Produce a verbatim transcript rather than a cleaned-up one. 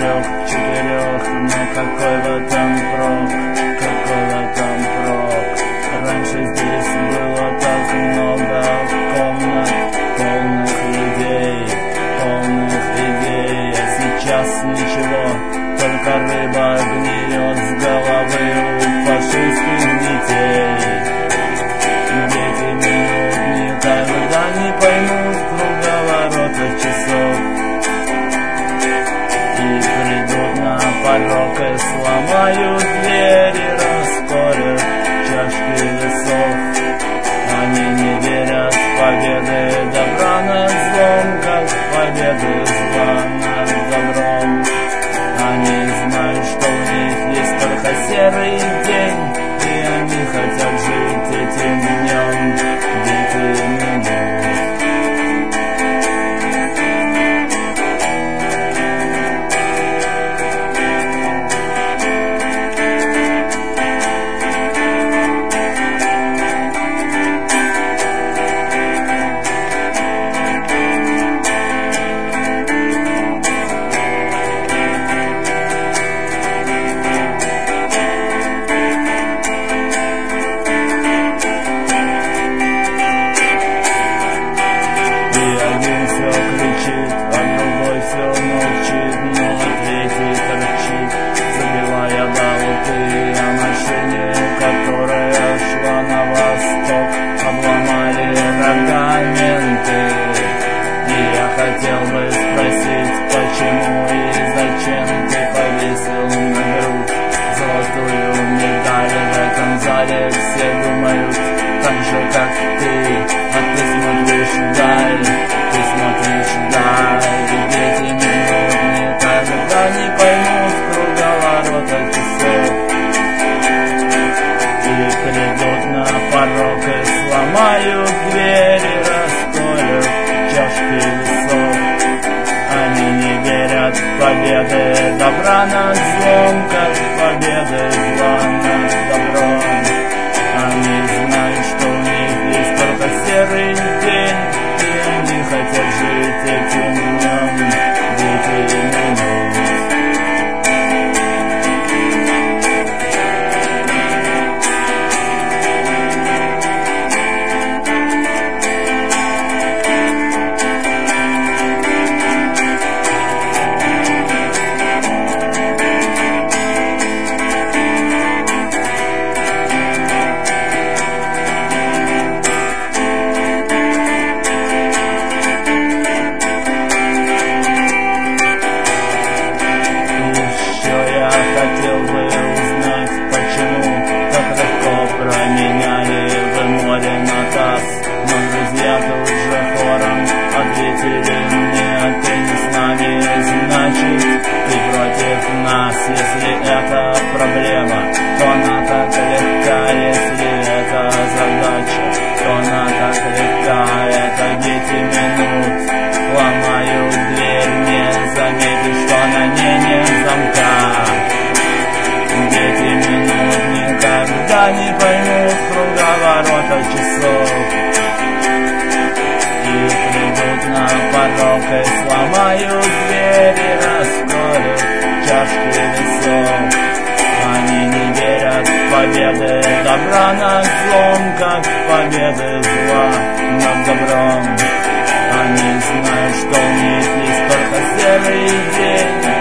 трех, четырех, но какой в этом прок, какой в этом прок? Раньше здесь было так много комнат, полных людей, полных идей, а сейчас ничего, только рыба гниет с головы у фашистских детей. Дети минут никогда не поймут круговорота часов и придут на порог и сломают двери, расколют чашки весов. Они не верят в победы добра над злом, как в победы зла над добром. Они знают, что у них есть только серый день, и они хотят жить этим днем, битые минут. Хотел бы спросить, почему и зачем ты повесил на грудь золотую медаль. В этом зале все думают так же, как ты, а ты смотришь вдаль, ты смотришь вдаль. Дети минут никогда не поймут круговорота часов и придут на порог и сломают двери, расколют чашки весов. Они не верят в победы добра над злом, как в победы зла над добром. Они знают, что у них есть только серый день, и они хотят жить этим днем, битые минут. Хотел бы узнать, почему так легко променяли вы море на таз. Но друзья тут же хором ответили мне: ты не с нами, значит ты против нас. Если это проблема, то она так легка. Если это задача, то она так легка. Это дети минут ломают дверь, не заметишь, что на ней нет замка. Дети минут никогда не поймут круговорота часов и придут на порог и сломают двери, расколют чашки весов. Они не верят в победы добра над злом, как в победы зла над добром. Они знают, что у них есть только серый день,